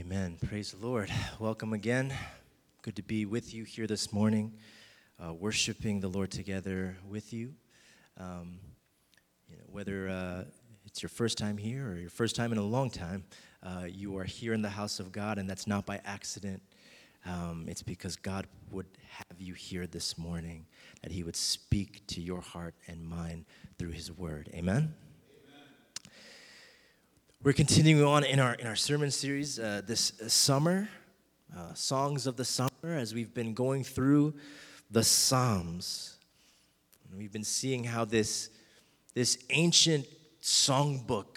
Amen. Praise the Lord. Welcome again. Good to be with you here this morning, worshiping the Lord together with you. Whether it's your first time here or your first time in a long time, you are here in the house of God, and that's not by accident. It's because God would have you here this morning, that he would speak to your heart and mind through his word. Amen? We're continuing on in our sermon series this summer, Songs of the Summer, as we've been going through the Psalms. And we've been seeing how this ancient songbook,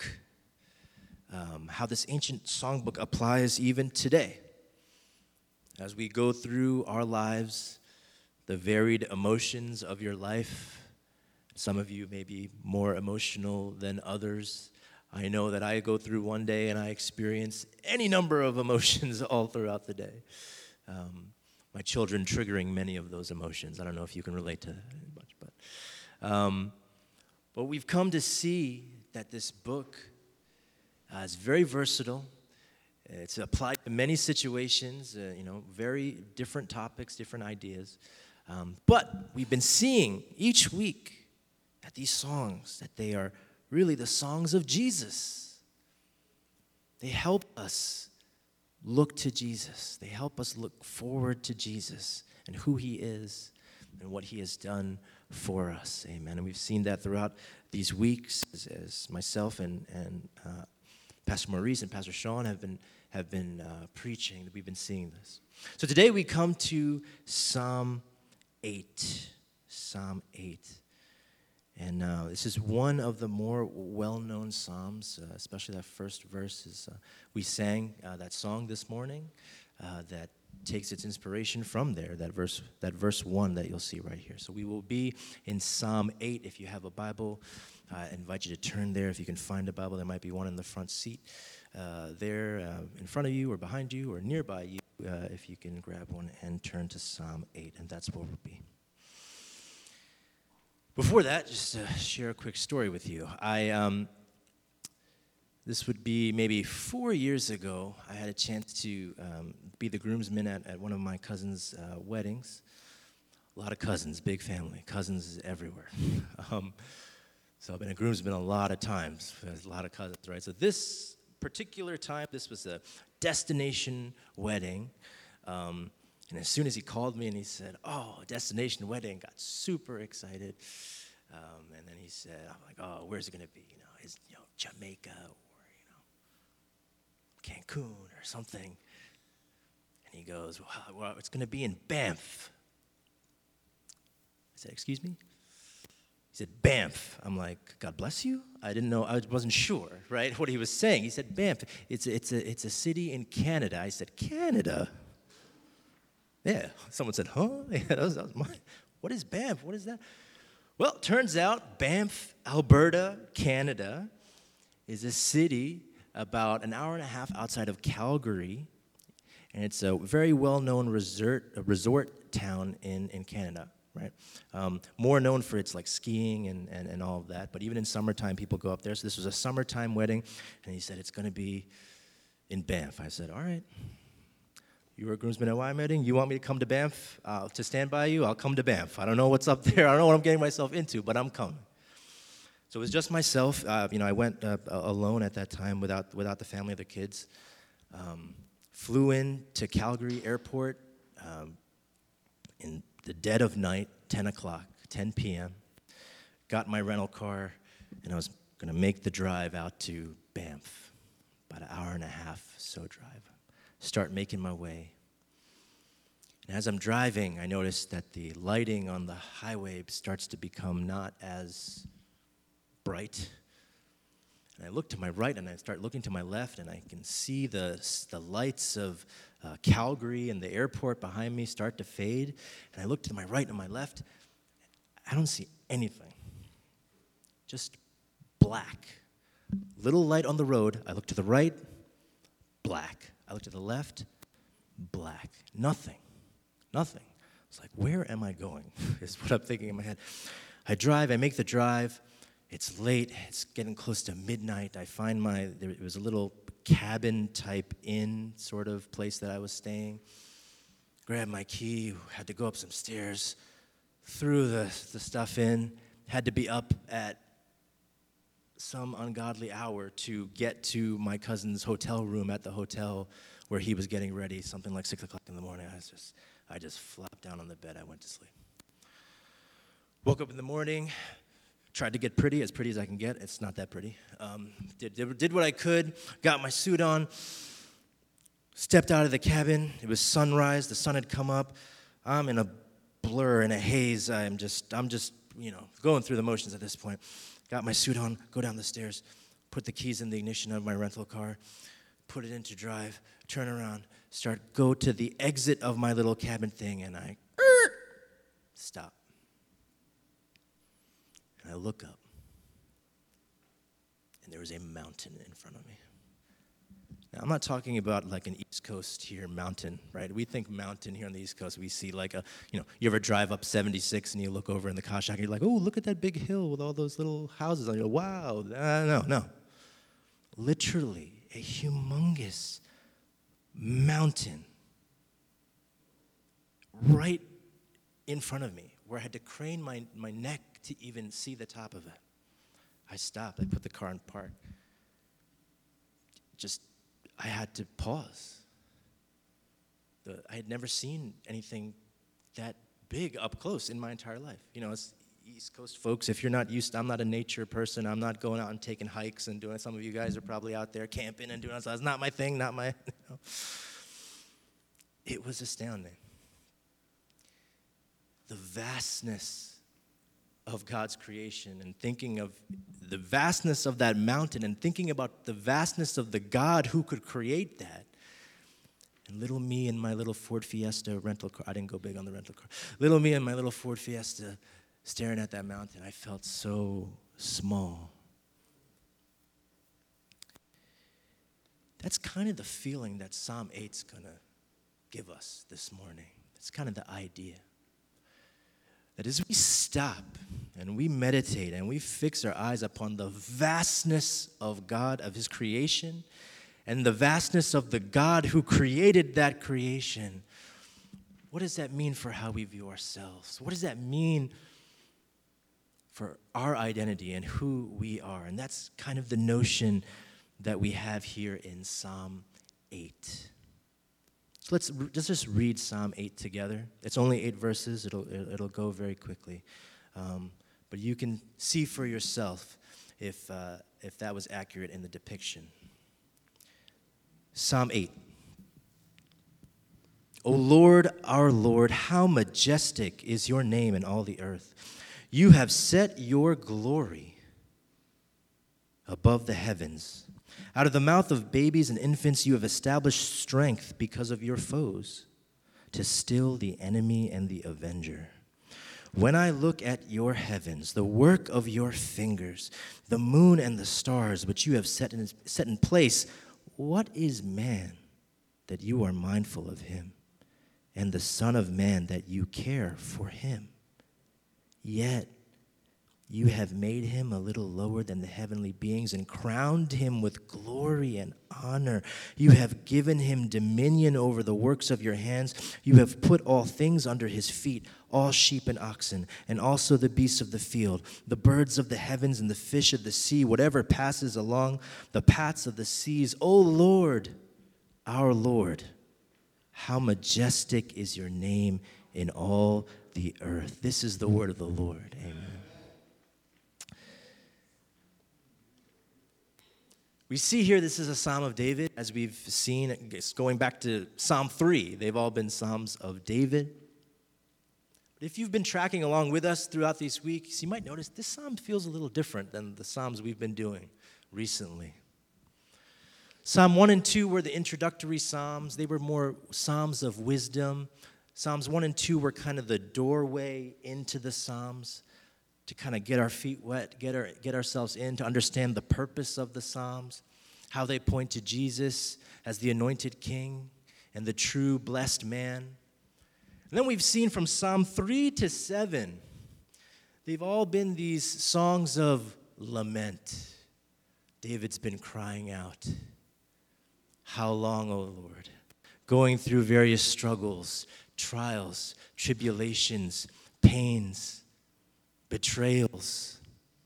applies even today. As we go through our lives, the varied emotions of your life, some of you may be more emotional than others. I know that I go through one day and I experience any number of emotions all throughout the day. My children triggering many of those emotions. I don't know if you can relate to that much, but we've come to see that this book is very versatile. It's applied to many situations, very different topics, different ideas. But we've been seeing each week that these songs, that they are really the songs of Jesus. They help us look to Jesus. They help us look forward to Jesus and who he is and what he has done for us. Amen. And we've seen that throughout these weeks as myself and Pastor Maurice and Pastor Sean have been preaching. We've been seeing this. So today we come to Psalm 8. Psalm 8. And this is one of the more well-known psalms, especially that first verse. We sang that song this morning that takes its inspiration from there, that verse 1 that you'll see right here. So we will be in Psalm 8. If you have a Bible, I invite you to turn there. If you can find a Bible, there might be one in the front seat there in front of you or behind you or nearby you. If you can grab one and turn to Psalm 8, and that's where we'll be. Before that, just to share a quick story with you. This would be maybe 4 years ago. I had a chance to be the groomsman at one of my cousin's weddings. A lot of cousins, big family, cousins everywhere. So I've been a groomsman a lot of times. There's a lot of cousins, right? So this particular time, this was a destination wedding. And as soon as he called me and he said, "Oh, destination wedding," got super excited. And then he said, "I'm like, oh, where's it going to be? Is Jamaica or Cancun or something?" And he goes, "Well, it's going to be in Banff." I said, "Excuse me?" He said, "Banff." I'm like, "God bless you." I didn't know. I wasn't sure, right, what he was saying. He said, "Banff. It's a city in Canada." I said, "Canada?" Yeah, someone said, "Huh?" Yeah, that was mine. What is Banff? What is that? Well, it turns out Banff, Alberta, Canada, is a city about an hour and a half outside of Calgary, and it's a very well-known resort town in Canada, right? More known for its skiing and all of that, but even in summertime, people go up there. So this was a summertime wedding, and he said, "It's going to be in Banff." I said, "All right. You were a groomsman at my wedding. You want me to come to Banff to stand by you? I'll come to Banff. I don't know what's up there. I don't know what I'm getting myself into, but I'm coming." So it was just myself. I went alone at that time without the family of the kids. Flew in to Calgary Airport in the dead of night, 10 p.m. Got my rental car, and I was going to make the drive out to Banff, about an hour and a half so drive. Start making my way. And as I'm driving, I notice that the lighting on the highway starts to become not as bright. And I look to my right, and I start looking to my left, and I can see the lights of Calgary and the airport behind me start to fade. And I look to my right and my left. I don't see anything. Just black. Little light on the road. I look to the right, black. I look to the left, black. Nothing. It's like, where am I going? Is what I'm thinking in my head. I make the drive. It's late. It's getting close to midnight. I find it was a little cabin type inn sort of place that I was staying. Grabbed my key, had to go up some stairs, threw the stuff in, had to be up at some ungodly hour to get to my cousin's hotel room at the hotel where he was getting ready, something like 6 o'clock in the morning. I just flopped down on the bed. I went to sleep. Woke up in the morning, tried to get pretty as I can get. It's not that pretty. Did what I could, got my suit on, stepped out of the cabin. It was sunrise. The sun had come up. I'm in a blur, in a haze. I'm just going through the motions at this point. Got my suit on, go down the stairs, put the keys in the ignition of my rental car, put it into drive, turn around, go to the exit of my little cabin thing, and I stop. And I look up, and there was a mountain in front of me. Now, I'm not talking about like an East Coast here mountain, right? We think mountain here on the East Coast. We see like you ever drive up 76 and you look over in the car shack and you're like, oh, look at that big hill with all those little houses. And you're like, wow. No. Literally a humongous mountain right in front of me where I had to crane my neck to even see the top of it. I stopped. I put the car in park. I had to pause. I had never seen anything that big up close in my entire life. As East Coast folks, if you're not used to, I'm not a nature person. I'm not going out and taking hikes and doing, some of you guys are probably out there camping and doing that. So it's not my thing, It was astounding. The vastness of God's creation and thinking of the vastness of that mountain and thinking about the vastness of the God who could create that. And little me and my little Ford Fiesta rental car, I didn't go big on the rental car. Little me and my little Ford Fiesta staring at that mountain, I felt so small. That's kind of the feeling that Psalm 8's going to give us this morning. That's kind of the idea. That as we stop and we meditate and we fix our eyes upon the vastness of God, of his creation, and the vastness of the God who created that creation, what does that mean for how we view ourselves? What does that mean for our identity and who we are? And that's kind of the notion that we have here in Psalm 8. So let's just read Psalm 8 together. It's only 8 verses. It'll go very quickly. But you can see for yourself if that was accurate in the depiction. Psalm 8. O Lord, our Lord, how majestic is your name in all the earth. You have set your glory above the heavens. Out of the mouth of babies and infants you have established strength because of your foes, to still the enemy and the avenger. When I look at your heavens, the work of your fingers, the moon and the stars which you have set in place, what is man that you are mindful of him, and the Son of Man that you care for him? Yet you have made him a little lower than the heavenly beings and crowned him with glory and honor. You have given him dominion over the works of your hands. You have put all things under his feet, all sheep and oxen, and also the beasts of the field, the birds of the heavens and the fish of the sea, whatever passes along the paths of the seas. O Lord, our Lord, how majestic is your name in all the earth. This is the word of the Lord. Amen. We see here this is a Psalm of David, as we've seen, it's going back to Psalm 3. They've all been Psalms of David. But if you've been tracking along with us throughout these weeks, you might notice this Psalm feels a little different than the Psalms we've been doing recently. Psalm 1 and 2 were the introductory Psalms. They were more Psalms of wisdom. Psalms 1 and 2 were kind of the doorway into the Psalms, to kind of get our feet wet, get ourselves in, to understand the purpose of the Psalms, how they point to Jesus as the anointed king and the true blessed man. And then we've seen from Psalm 3 to 7, they've all been these songs of lament. David's been crying out. How long, O Lord? Going through various struggles, trials, tribulations, pains, betrayals.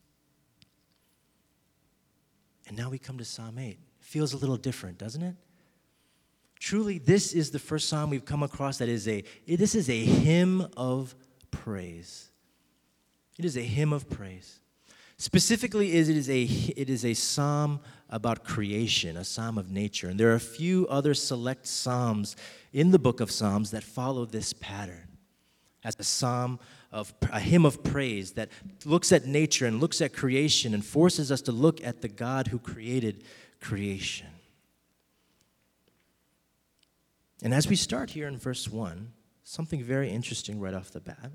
And now we come to Psalm 8. Feels a little different, doesn't it? Truly, this is the first psalm we've come across that this is a hymn of praise. It is a hymn of praise. Specifically, it is a psalm about creation, a psalm of nature. And there are a few other select psalms in the book of Psalms that follow this pattern as a hymn of praise that looks at nature and looks at creation and forces us to look at the God who created creation. And as we start here in verse 1, something very interesting right off the bat.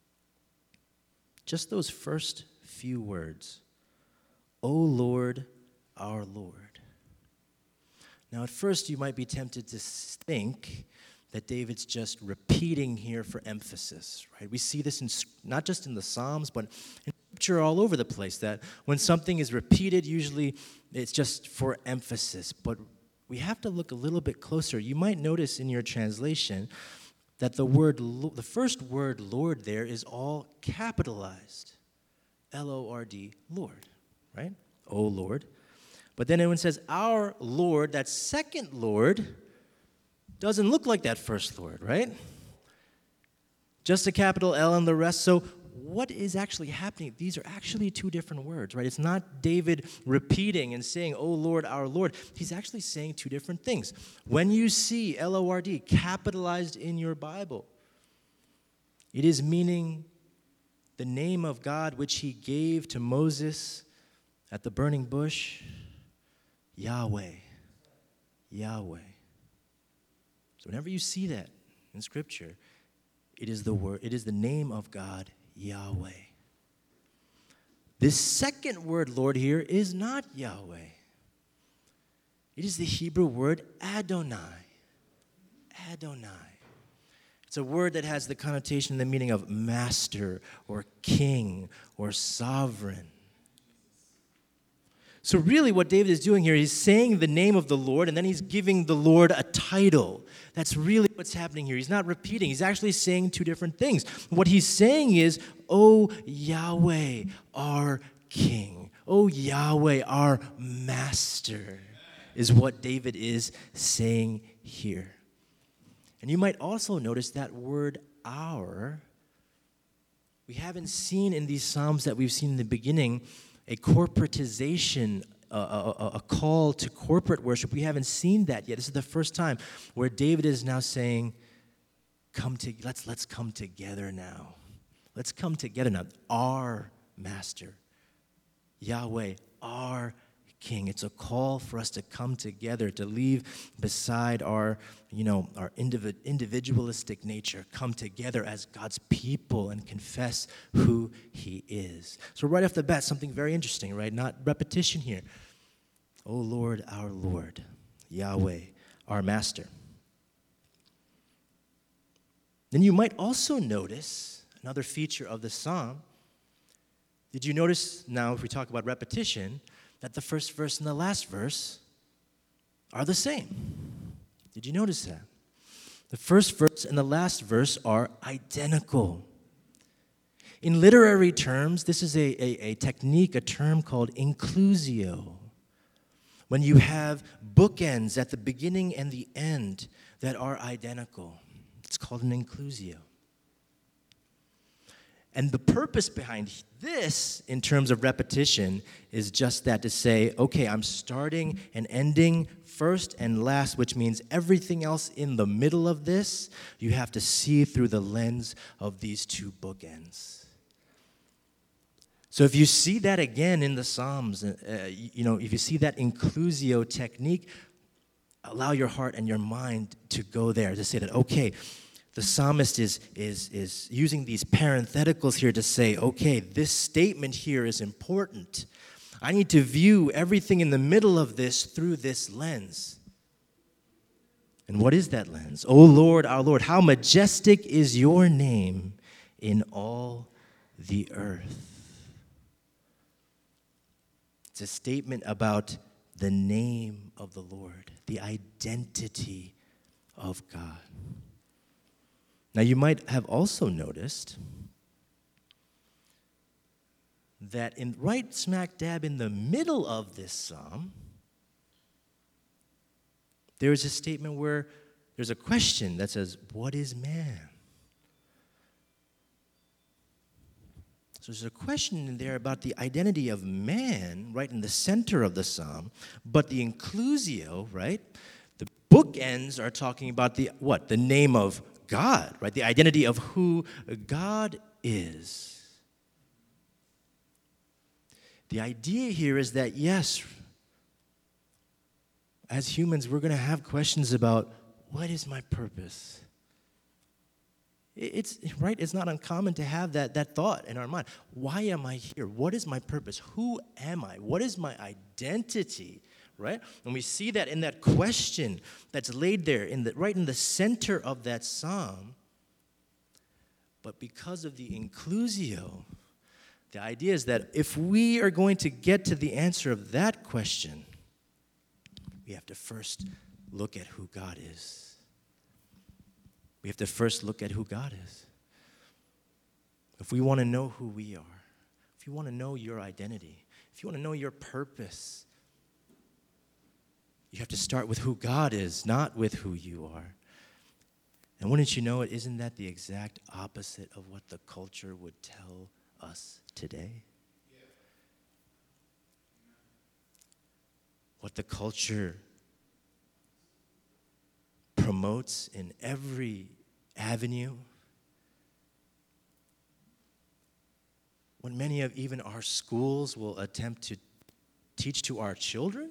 Just those first few words, O Lord, our Lord. Now, at first, you might be tempted to think that David's just repeating here for emphasis, right? We see this not just in the Psalms, but in Scripture all over the place, that when something is repeated, usually it's just for emphasis. But we have to look a little bit closer. You might notice in your translation that the first word Lord there is all capitalized. L-O-R-D, Lord, right? O Lord. But then when it says our Lord, that second Lord doesn't look like that first Lord, right? Just a capital L and the rest. So what is actually happening? These are actually two different words, right? It's not David repeating and saying, O Lord, our Lord. He's actually saying two different things. When you see L-O-R-D capitalized in your Bible, it is meaning the name of God which he gave to Moses at the burning bush, Yahweh. Yahweh. So whenever you see that in Scripture, it is the name of God, Yahweh. This second word, Lord, here is not Yahweh. It is the Hebrew word Adonai. Adonai. It's a word that has the connotation and the meaning of master or king or sovereign. So really what David is doing here, he's saying the name of the Lord, and then he's giving the Lord a title. That's really what's happening here. He's not repeating. He's actually saying two different things. What he's saying is, O Yahweh, our King. O Yahweh, our Master, is what David is saying here. And you might also notice that word our. We haven't seen in these Psalms that we've seen in the beginning a corporatization, a call to corporate worship. We haven't seen that yet. This is the first time where David is now saying, let's come together now. Let's come together now. Our Master, Yahweh, our King. It's a call for us to come together, to leave beside our individualistic nature, come together as God's people and confess who he is. So right off the bat, something very interesting, right? Not repetition here. O Lord, our Lord, Yahweh, our Master. Then you might also notice another feature of the psalm. Did you notice now, if we talk about repetition, that the first verse and the last verse are the same? Did you notice that? The first verse and the last verse are identical. In literary terms, this is a technique, a term called inclusio. When you have bookends at the beginning and the end that are identical, it's called an inclusio. And the purpose behind this, in terms of repetition, is just that, to say, okay, I'm starting and ending first and last, which means everything else in the middle of this, you have to see through the lens of these two bookends. So if you see that again in the Psalms, if you see that inclusio technique, allow your heart and your mind to go there, to say that, okay, the psalmist is using these parentheticals here to say, okay, this statement here is important. I need to view everything in the middle of this through this lens. And what is that lens? O Lord, our Lord, how majestic is your name in all the earth. It's a statement about the name of the Lord, the identity of God. Now, you might have also noticed that right smack dab in the middle of this psalm, there is a statement where there's a question that says, "What is man?" So there's a question in there about the identity of man right in the center of the psalm, but the inclusio, right? The bookends are talking about the name of God, right? The identity of who God is. The idea here is that, yes, as humans, we're going to have questions about what is my purpose? It's right. It's not uncommon to have that thought in our mind. Why am I here? What is my purpose? Who am I? What is my identity? Right? And we see that in that question that's laid there right in the center of that psalm. But because of the inclusio, the idea is that if we are going to get to the answer of that question, we have to first look at who God is. We have to first look at who God is. If we want to know who we are, if you want to know your identity, if you want to know your purpose, you have to start with who God is, not with who you are. And wouldn't you know it, isn't that the exact opposite of what the culture would tell us today? What the culture promotes in every avenue, what many of even our schools will attempt to teach to our children,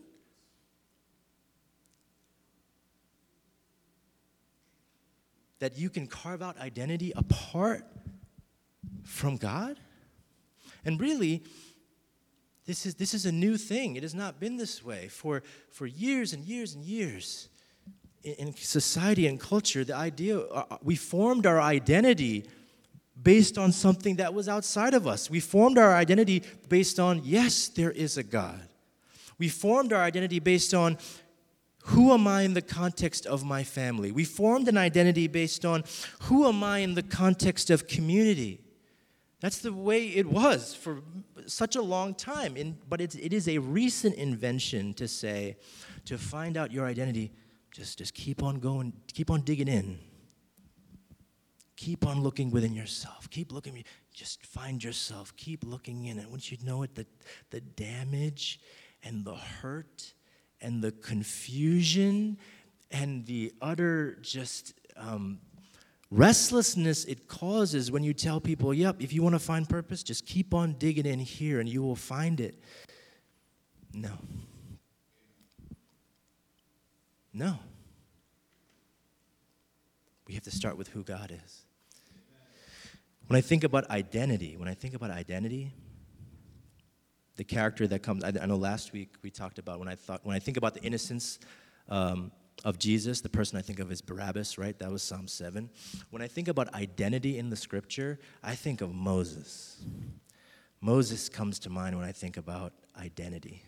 that you can carve out identity apart from God. And really, this is a new thing. It has not been this way for years and years and years. In society and culture, the idea, we formed our identity based on something that was outside of us. We formed our identity based on, yes, there is a God. We formed our identity based on, who am I in the context of my family? We formed an identity based on, who am I in the context of community? That's the way it was for such a long time. But it is a recent invention to say, to find out your identity, just keep on going, keep on digging in. Keep on looking within yourself. Keep looking, just find yourself. Keep looking in. And once you know it, the damage and the hurt and the confusion and the utter just restlessness it causes when you tell people, yep, if you want to find purpose, just keep on digging in here and you will find it. No. No. We have to start with who God is. When I think about identity, the character that comes, I know last week we talked about when I think about the innocence of Jesus, the person I think of is Barabbas, right? That was Psalm 7. When I think about identity in the scripture, I think of Moses. Moses comes to mind when I think about identity.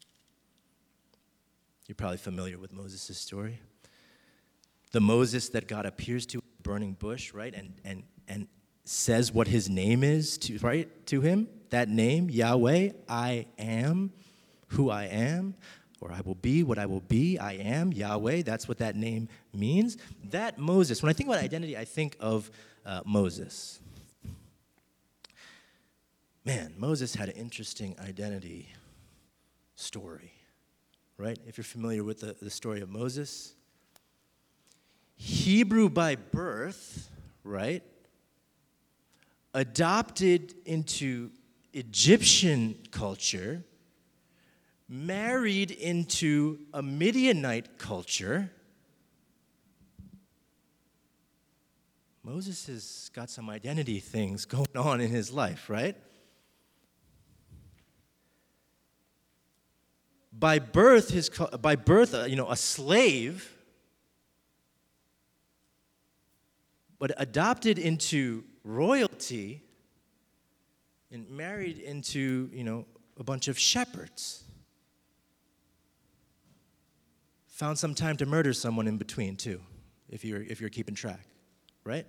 You're probably familiar with Moses' story. The Moses that God appears to in the burning bush, right? And says what his name is to him. That name, Yahweh, I am who I am, or I will be what I will be. I am Yahweh. That's what that name means. That Moses, when I think about identity, I think of Moses. Man, Moses had an interesting identity story, right? If you're familiar with the story of Moses, Hebrew by birth, right? Adopted into Egyptian culture, married into a Midianite culture. Moses has got some identity things going on in his life, right? By birth, a slave, but adopted into royalty and married into, a bunch of shepherds. found some time to murder someone in between too, if you're keeping track, right?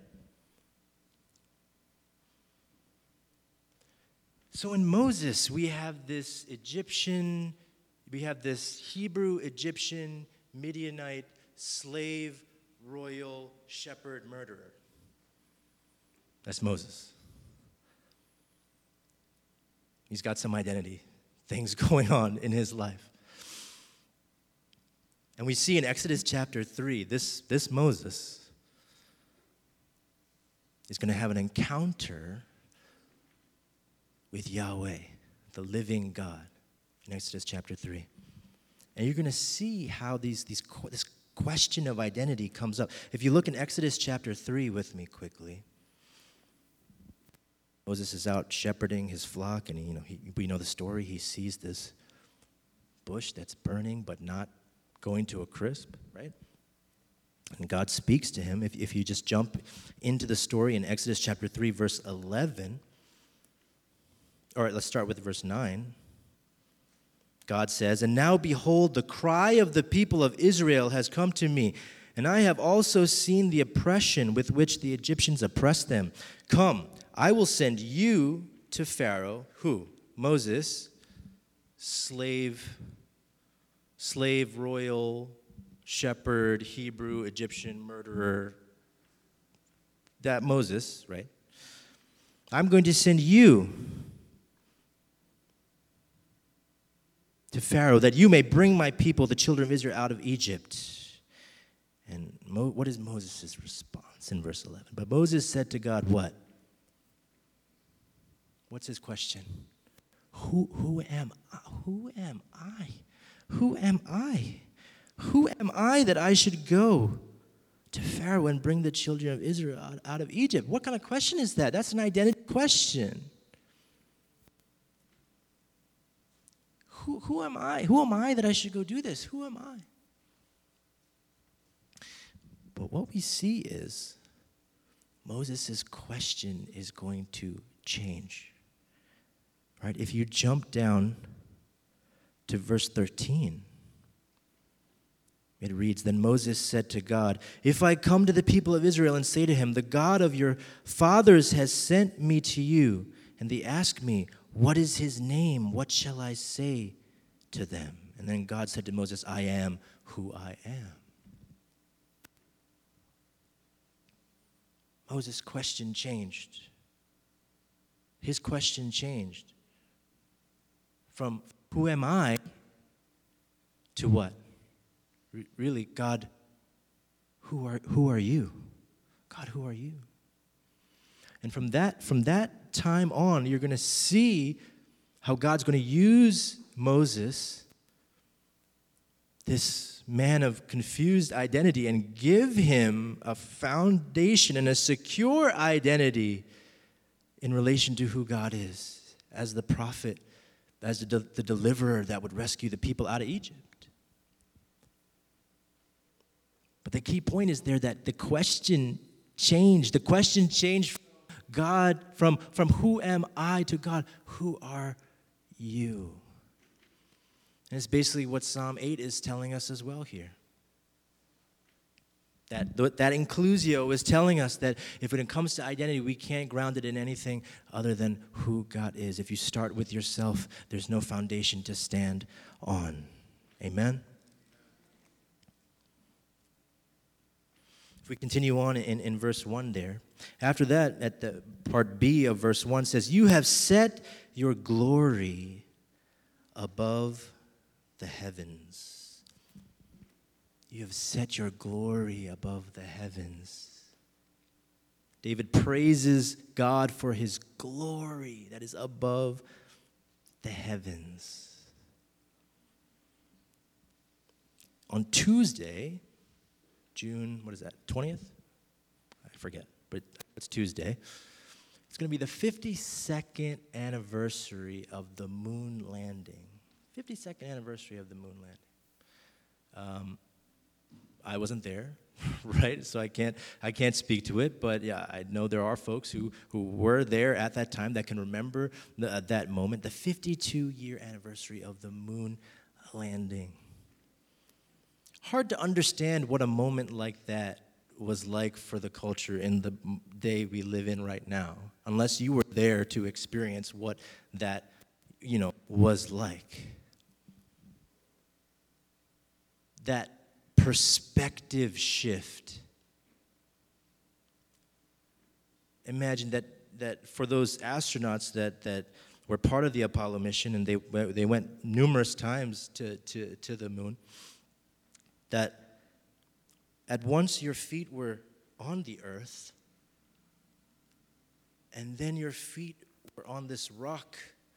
So in Moses, we have this Hebrew, Egyptian, Midianite, slave, royal, shepherd, murderer. That's Moses. He's got some identity, things going on in his life. And we see in Exodus chapter 3, this Moses is going to have an encounter with Yahweh, the living God, in Exodus chapter 3. And you're going to see how this question of identity comes up. If you look in Exodus chapter 3 with me quickly, Moses is out shepherding his flock, and we know the story. He sees this bush that's burning but not going to a crisp, right? And God speaks to him. If you just jump into the story in Exodus chapter 3, verse 11, all right, let's start with verse 9. God says, "And now behold, the cry of the people of Israel has come to me, and I have also seen the oppression with which the Egyptians oppress them. Come, I will send you to Pharaoh." Who? Moses, slave, royal, shepherd, Hebrew, Egyptian, murderer. That Moses, right? "I'm going to send you to Pharaoh, that you may bring my people, the children of Israel, out of Egypt." And what is Moses' response in verse 11? But Moses said to God, what? What's his question? Who am I? Who am I? Who am I? Who am I that I should go to Pharaoh and bring the children of Israel out of Egypt? What kind of question is that? That's an identity question. Who am I? Who am I that I should go do this? Who am I? But what we see is Moses' question is going to change. Right? If you jump down to verse 13, it reads, "Then Moses said to God, if I come to the people of Israel and say to him, the God of your fathers has sent me to you, and they ask me, what is his name? What shall I say to them?" And then God said to Moses, "I am who I am." Moses' question changed. His question changed from who am I to what? Really, God, who are you? God, who are you? And from that time on, you're going to see how God's going to use Moses, this man of confused identity, and give him a foundation and a secure identity in relation to who God is, as the prophet, as the deliverer that would rescue the people out of Egypt. But the key point is there that the question changed. The question changed from God, from who am I to God, who are you? And it's basically what Psalm 8 is telling us as well here. That inclusio is telling us that if it comes to identity, we can't ground it in anything other than who God is. If you start with yourself, there's no foundation to stand on. Amen? If we continue on in verse 1 there, after that, at the part B of verse 1 says, "You have set your glory above the heavens." You have set your glory above the heavens. David praises God for his glory that is above the heavens. On Tuesday, June, 20th? I forget, but it's Tuesday. It's going to be the 52nd anniversary of the moon landing. 52nd anniversary of the moon landing. I wasn't there, right? So I can't speak to it, but yeah, I know there are folks who were there at that time that can remember that moment, the 52-year anniversary of the moon landing. Hard to understand what a moment like that was like for the culture in the day we live in right now, unless you were there to experience what that, was like. That perspective shift. Imagine that for those astronauts that were part of the Apollo mission, and they went numerous times to the moon, that at once your feet were on the earth, and then your feet were on this rock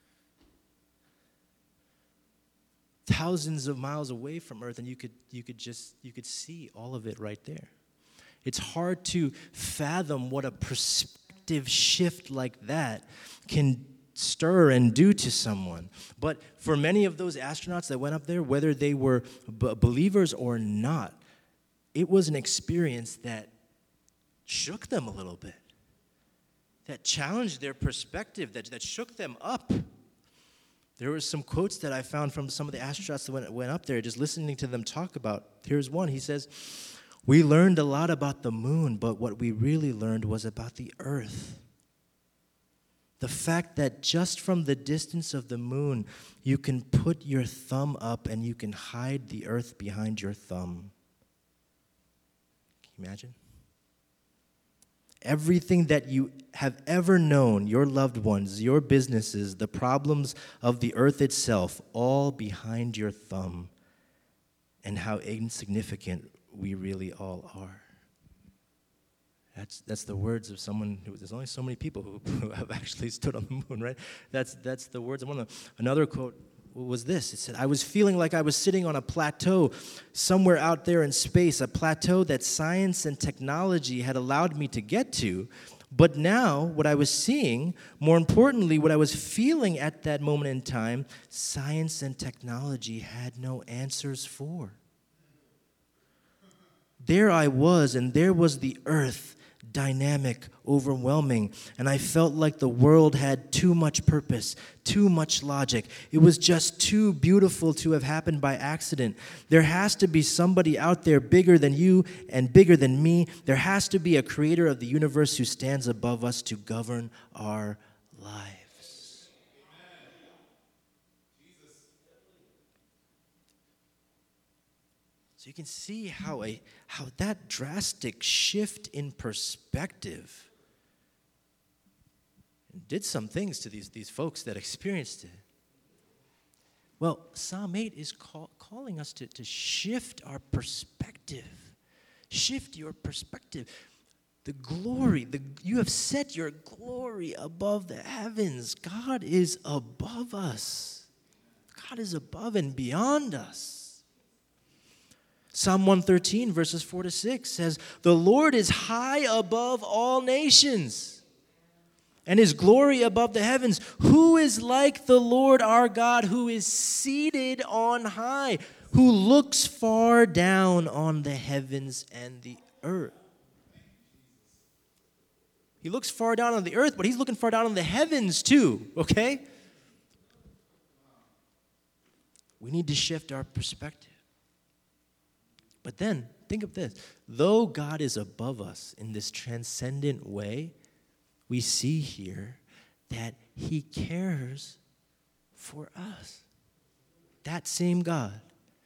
thousands of miles away from earth, and you could see all of it right there. It's hard to fathom what a perspective shift like that can stir and do to someone. But for many of those astronauts that went up there, whether they were believers or not, it was an experience that shook them a little bit, that challenged their perspective, that shook them up. There were some quotes that I found from some of the astronauts that went up there, just listening to them talk about. Here's one. He says, "We learned a lot about the moon, but what we really learned was about the earth. The fact that just from the distance of the moon, you can put your thumb up and you can hide the earth behind your thumb." Can you imagine? Everything that you have ever known, your loved ones, your businesses, the problems of the earth itself, all behind your thumb, and how insignificant we really all are. That's the words of someone who, there's only so many people who have actually stood on the moon, right? That's the words of another quote was this. It said, "I was feeling like I was sitting on a plateau somewhere out there in space, a plateau that science and technology had allowed me to get to. But now, what I was seeing, more importantly, what I was feeling at that moment in time, science and technology had no answers for. There I was, and there was the earth, dynamic, overwhelming, and I felt like the world had too much purpose, too much logic. It was just too beautiful to have happened by accident. There has to be somebody out there bigger than you and bigger than me. There has to be a creator of the universe who stands above us to govern our lives." So you can see how that drastic shift in perspective did some things to these folks that experienced it. Well, Psalm 8 is calling us to shift our perspective. Shift your perspective. The glory, you have set your glory above the heavens. God is above us. God is above and beyond us. Psalm 113, verses 4 to 6 says, "The Lord is high above all nations, and his glory above the heavens. Who is like the Lord our God, who is seated on high, who looks far down on the heavens and the earth?" He looks far down on the earth, but he's looking far down on the heavens too, okay? We need to shift our perspective. But then, think of this. Though God is above us in this transcendent way, we see here that he cares for us. That same God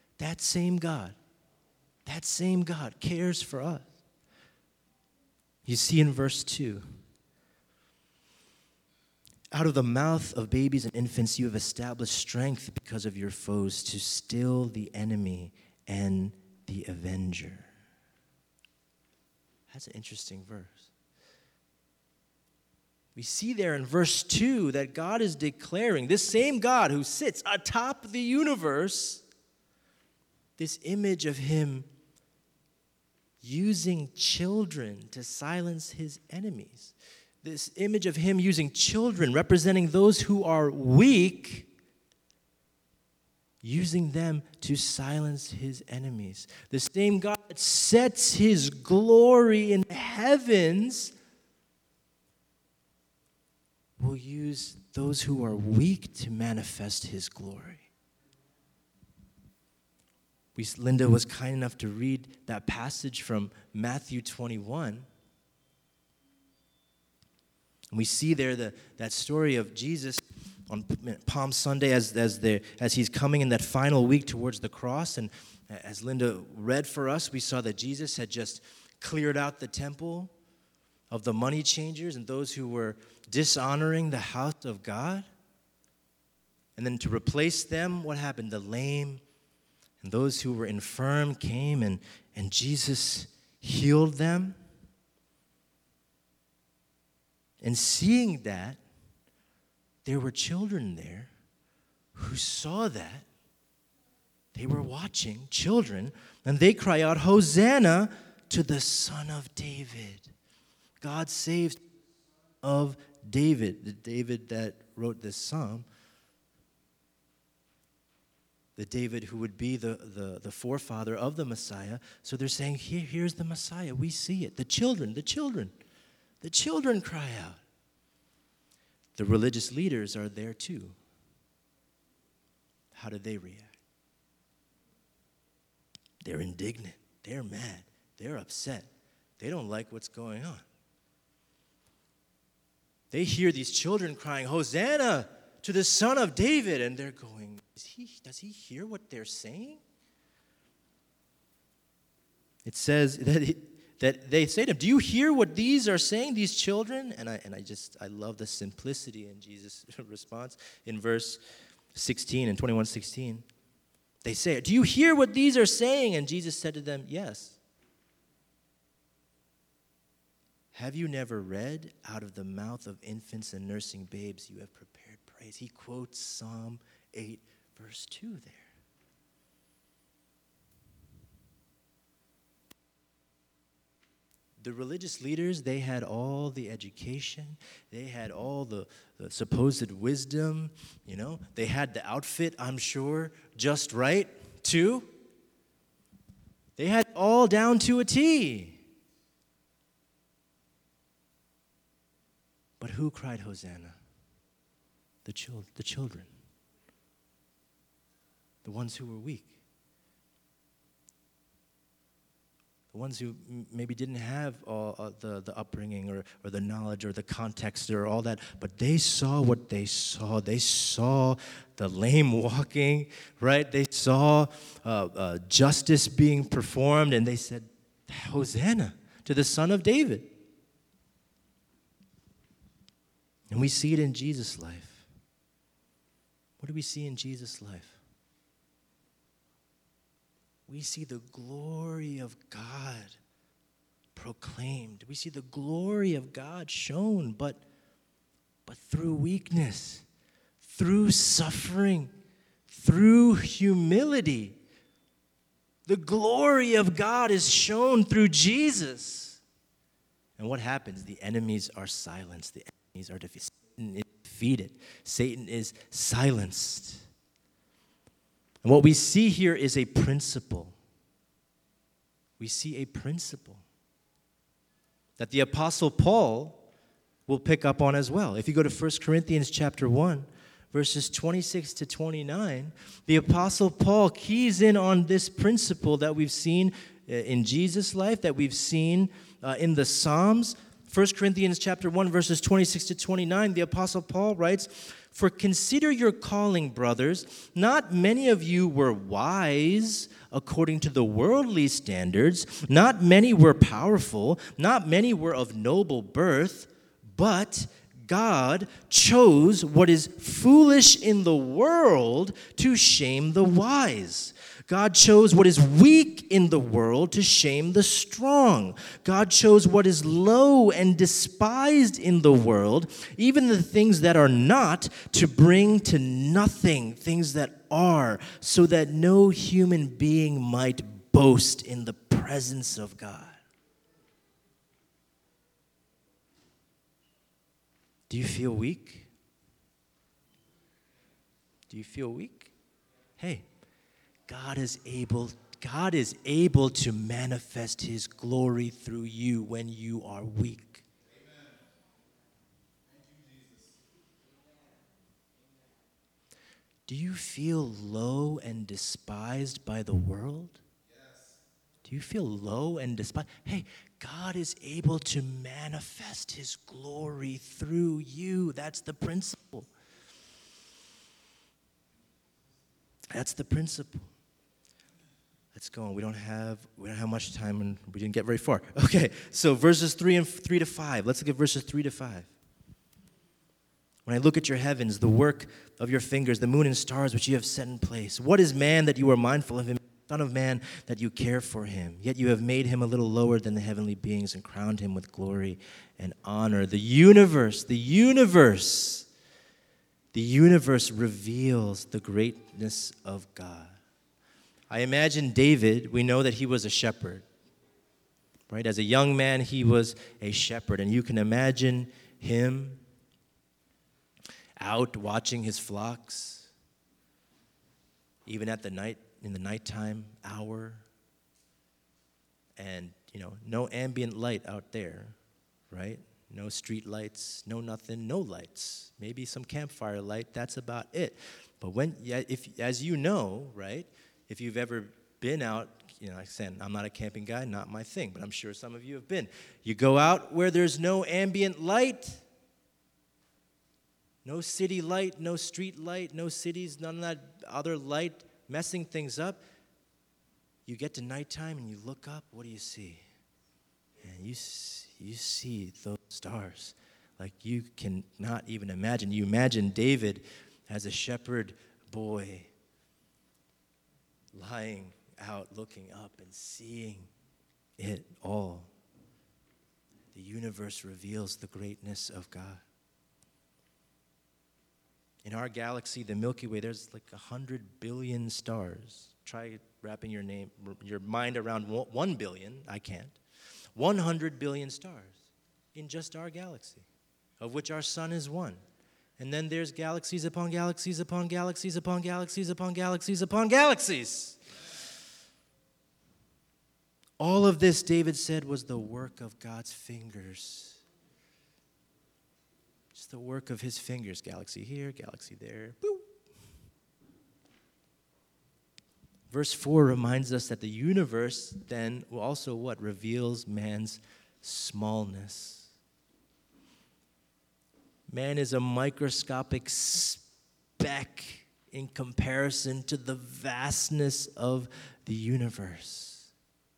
cares for us. You see in verse 2, "Out of the mouth of babies and infants you have established strength because of your foes, to still the enemy and the avenger." That's an interesting verse. We see there in verse 2 that God is declaring, this same God who sits atop the universe, this image of him using children to silence his enemies. This image of him using children, representing those who are weak, using them to silence his enemies. The same God that sets his glory in the heavens will use those who are weak to manifest his glory. Linda was kind enough to read that passage from Matthew 21. And we see there that story of Jesus on Palm Sunday as he's coming in that final week towards the cross. And as Linda read for us, we saw that Jesus had just cleared out the temple of the money changers and those who were dishonoring the house of God. And then to replace them, what happened? The lame and those who were infirm came and Jesus healed them. And seeing that, there were children there who saw that. They were watching, children, and they cry out, "Hosanna to the Son of David." God saves of David, the David that wrote this psalm, the David who would be the forefather of the Messiah. So they're saying, here's the Messiah. We see it. The children cry out. The religious leaders are there too. How do they react? They're indignant. They're mad. They're upset. They don't like what's going on. They hear these children crying, "Hosanna to the Son of David," and they're going, does he hear what they're saying? It says that they say to him, "Do you hear what these are saying, these children?" And I love the simplicity in Jesus' response in verse 16 and 21:16. They say, "Do you hear what these are saying?" And Jesus said to them, "Yes." Have you never read, "Out of the mouth of infants and nursing babes you have prepared praise"? He quotes Psalm 8, verse 2 there. The religious leaders, they had all the education. They had all the supposed wisdom, They had the outfit, I'm sure, just right, too. They had it all down to a T. But who cried Hosanna? The children. The ones who were weak. The ones who maybe didn't have the upbringing or the knowledge or the context or all that, but they saw what they saw. They saw the lame walking, right? They saw justice being performed, and they said, "Hosanna to the Son of David." And we see it in Jesus' life. What do we see in Jesus' life? We see the glory of God proclaimed. We see the glory of God shown, but through weakness, through suffering, through humility. The glory of God is shown through Jesus. And what happens? The enemies are silenced. The enemies are defeated. Satan is defeated. Satan is silenced. And what we see here is a principle. We see a principle that the Apostle Paul will pick up on as well. If you go to 1 Corinthians chapter 1, verses 26 to 29, the Apostle Paul keys in on this principle that we've seen in Jesus' life, that we've seen in the Psalms. 1 Corinthians chapter 1, verses 26 to 29, the Apostle Paul writes, "For consider your calling, brothers. Not many of you were wise according to the worldly standards. Not many were powerful. Not many were of noble birth. But God chose what is foolish in the world to shame the wise. God chose what is weak in the world to shame the strong. God chose what is low and despised in the world, even the things that are not, to bring to nothing things that are, so that no human being might boast in the presence of God." Do you feel weak? Do you feel weak? Hey, God is able to manifest his glory through you when you are weak. Do you feel low and despised by the world? Do you feel low and despised? Hey, God is able to manifest his glory through you. That's the principle. That's the principle. Let's go on. We don't have much time, and we didn't get very far. Okay, so verses 3 to 5. Let's look at verses 3 to 5. When I look at your heavens, the work of your fingers, the moon and stars which you have set in place, what is man that you are mindful of him? Son of man, that you care for him. Yet you have made him a little lower than the heavenly beings and crowned him with glory and honor. The universe reveals the greatness of God. I imagine David, we know that he was a shepherd, right? As a young man, he was a shepherd, and you can imagine him out watching his flocks, even at the night, in the nighttime hour, and, no ambient light out there, right? No street lights, no nothing, no lights. Maybe some campfire light, that's about it. But as you know, right, if you've ever been out, I said, I'm not a camping guy, not my thing, but I'm sure some of you have been. You go out where there's no ambient light, no city light, no street light, no cities, none of that other light messing things up. You get to nighttime and you look up, what do you see? And you see those stars like you cannot even imagine. You imagine David as a shepherd boy lying out, looking up and seeing it all. The universe reveals the greatness of God. In our galaxy, the Milky Way, there's like 100 billion stars. Try wrapping your mind around 1 billion. I can't. 100 billion stars in just our galaxy, of which our sun is one. And then there's galaxies upon galaxies upon galaxies upon galaxies upon galaxies upon galaxies. All of this, David said, was the work of God's fingers. Just the work of his fingers. Galaxy here, galaxy there. Boop. Verse 4 reminds us that the universe then also reveals man's smallness. Man is a microscopic speck in comparison to the vastness of the universe.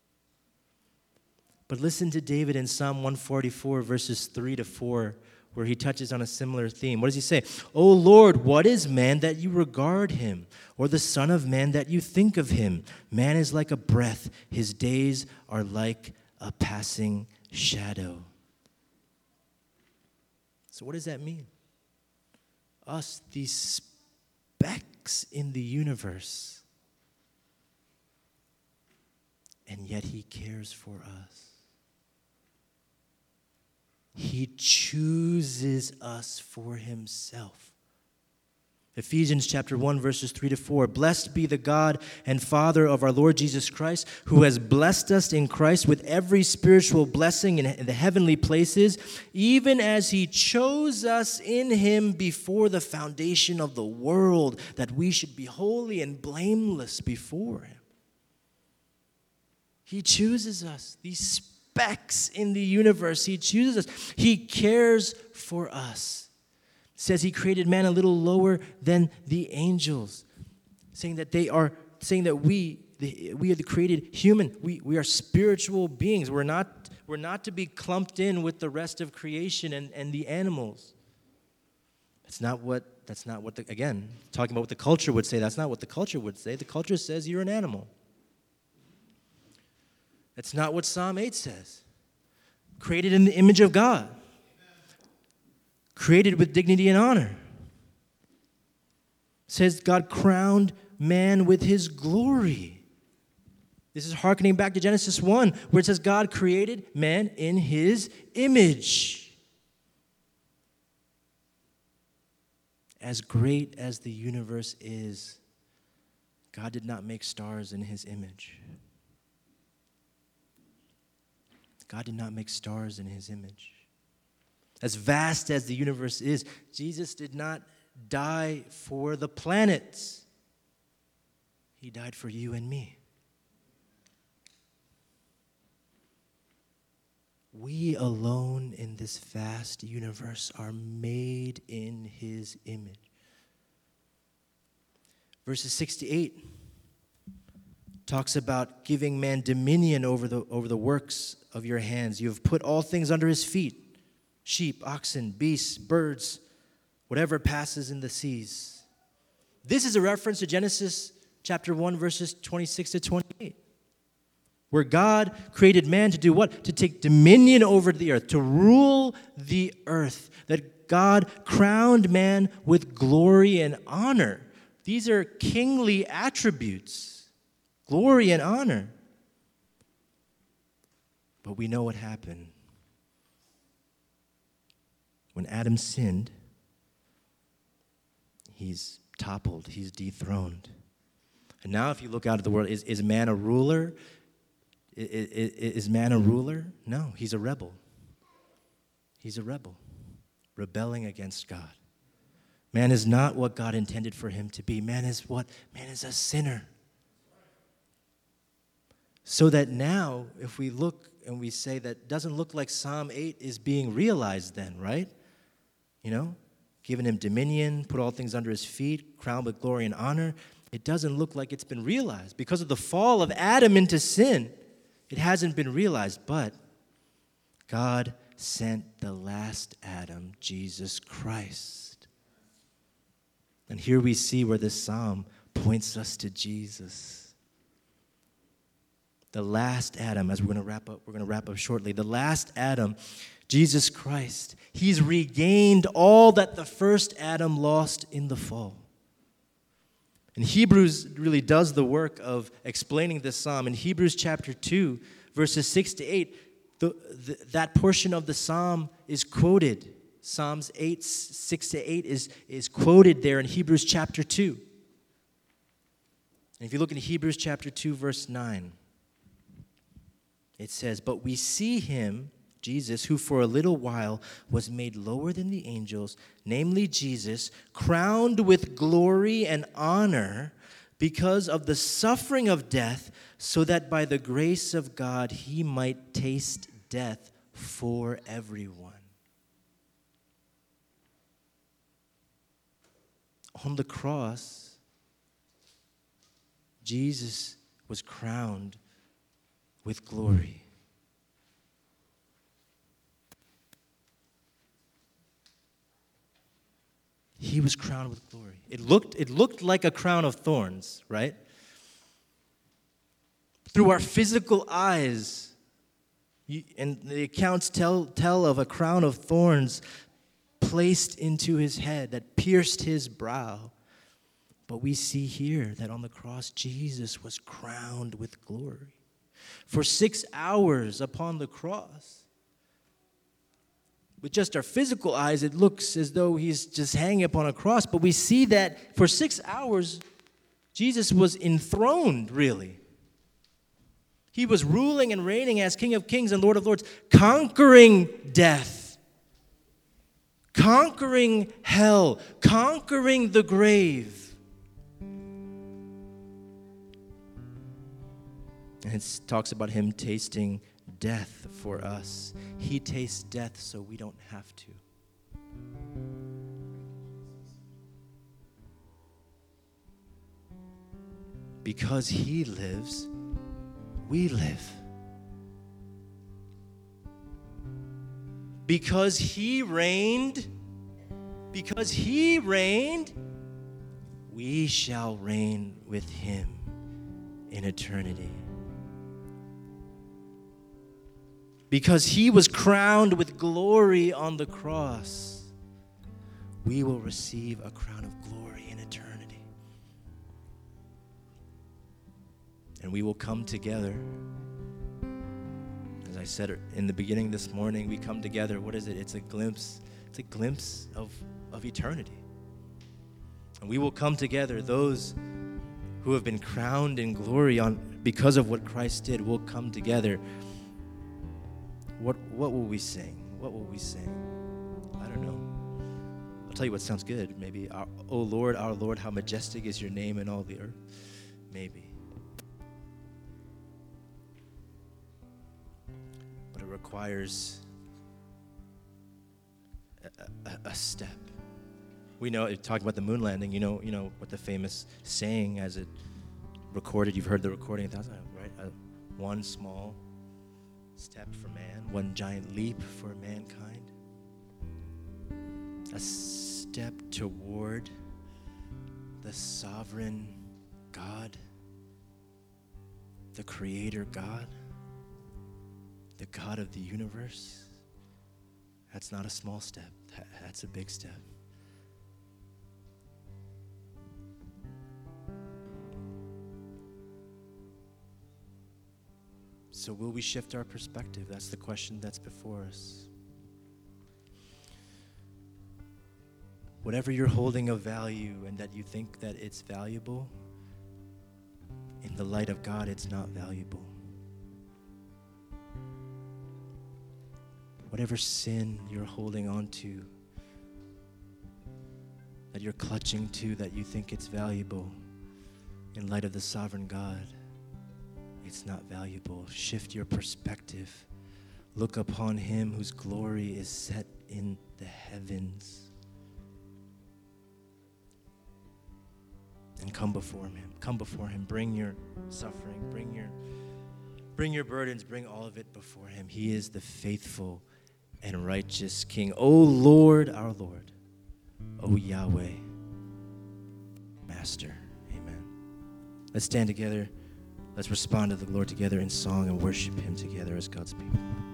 But listen to David in Psalm 144, verses 3 to 4, where he touches on a similar theme. What does he say? O Lord, what is man that you regard him, or the son of man that you think of him? Man is like a breath. His days are like a passing shadow. So what does that mean? Us, these specks in the universe. And yet he cares for us. He chooses us for himself. Ephesians chapter 1, verses 3 to 4. Blessed be the God and Father of our Lord Jesus Christ, who has blessed us in Christ with every spiritual blessing in the heavenly places, even as he chose us in him before the foundation of the world, that we should be holy and blameless before him. He chooses us, these specks in the universe. He chooses us. He cares for us. It says he created man a little lower than the angels, saying that we are the created human. We are spiritual beings. We're not to be clumped in with the rest of creation and the animals. That's not what again, talking about what the culture would say, that's not what the culture would say. The culture says you're an animal. That's not what Psalm 8 says. Created in the image of God. Created with dignity and honor. It says God crowned man with his glory. This is hearkening back to Genesis 1, where it says God created man in his image. As great as the universe is, God did not make stars in his image. God did not make stars in his image. As vast as the universe is, Jesus did not die for the planets. He died for you and me. We alone in this vast universe are made in his image. Verses 6 to 8 talks about giving man dominion over the works of your hands. You have put all things under his feet, sheep, oxen, beasts, birds, whatever passes in the seas. This is a reference to Genesis chapter 1, verses 26 to 28. Where God created man to do what? To take dominion over the earth, to rule the earth. That God crowned man with glory and honor. These are kingly attributes, glory and honor. But we know what happened. When Adam sinned, he's toppled, he's dethroned. And now if you look out at the world, is man a ruler? Is man a ruler? No, he's a rebel. He's a rebel, rebelling against God. Man is not what God intended for him to be. Man is what? Man is a sinner. So that now, if we look and we say that doesn't look like Psalm 8 is being realized then, right? You know, giving him dominion, put all things under his feet, crowned with glory and honor. It doesn't look like it's been realized. Because of the fall of Adam into sin, it hasn't been realized, but God sent the last Adam, Jesus Christ. And here we see where this psalm points us to Jesus. The last Adam, as we're going to wrap up shortly. The last Adam, Jesus Christ. He's regained all that the first Adam lost in the fall. And Hebrews really does the work of explaining this psalm. In Hebrews chapter 2, verses 6 to 8, that portion of the psalm is quoted. Psalms 8, 6 to 8 is quoted there in Hebrews chapter 2. And if you look in Hebrews chapter 2, verse 9, it says, "But we see him, Jesus, who for a little while was made lower than the angels, namely Jesus, crowned with glory and honor because of the suffering of death, so that by the grace of God he might taste death for everyone." On the cross, Jesus was crowned with glory. He was crowned with glory. It looked like a crown of thorns, right? Through our physical eyes, and the accounts tell of a crown of thorns placed into his head that pierced his brow. But we see here that on the cross, Jesus was crowned with glory. For 6 hours upon the cross, with just our physical eyes, it looks as though he's just hanging upon a cross. But we see that for 6 hours, Jesus was enthroned, really. He was ruling and reigning as King of Kings and Lord of Lords, conquering death, conquering hell, conquering the grave. And it talks about him tasting death for us. He tastes death so we don't have to. Because he lives, we live. Because he reigned, we shall reign with him in eternity. Because he was crowned with glory on the cross, we will receive a crown of glory in eternity. And we will come together. As I said in the beginning this morning, we come together. What is it? It's a glimpse of eternity. And we will come together. Those who have been crowned in glory because of what Christ did will come together. What will we sing? What will we sing? I don't know. tell you what sounds good. Maybe, O Lord, our Lord, how majestic is your name in all the earth. Maybe. But it requires a step. We know, talking about the moon landing, you know what the famous saying as it recorded, you've heard the recording 1,000 times, right? One small step for man, one giant leap for mankind. A step toward the sovereign God, the creator God, the God of the universe. That's not a small step. That's a big step. So will we shift our perspective? That's the question that's before us. Whatever you're holding of value and that you think that it's valuable, in the light of God, it's not valuable. Whatever sin you're holding on to, that you're clutching to, that you think it's valuable, in light of the sovereign God, it's not valuable. Shift your perspective. Look upon him whose glory is set in the heavens. And come before him. Come before him. Bring your suffering. Bring your burdens. Bring all of it before him. He is the faithful and righteous King. O Lord, our Lord. O Yahweh, Master. Amen. Let's stand together. Let's respond to the Lord together in song and worship him together as God's people.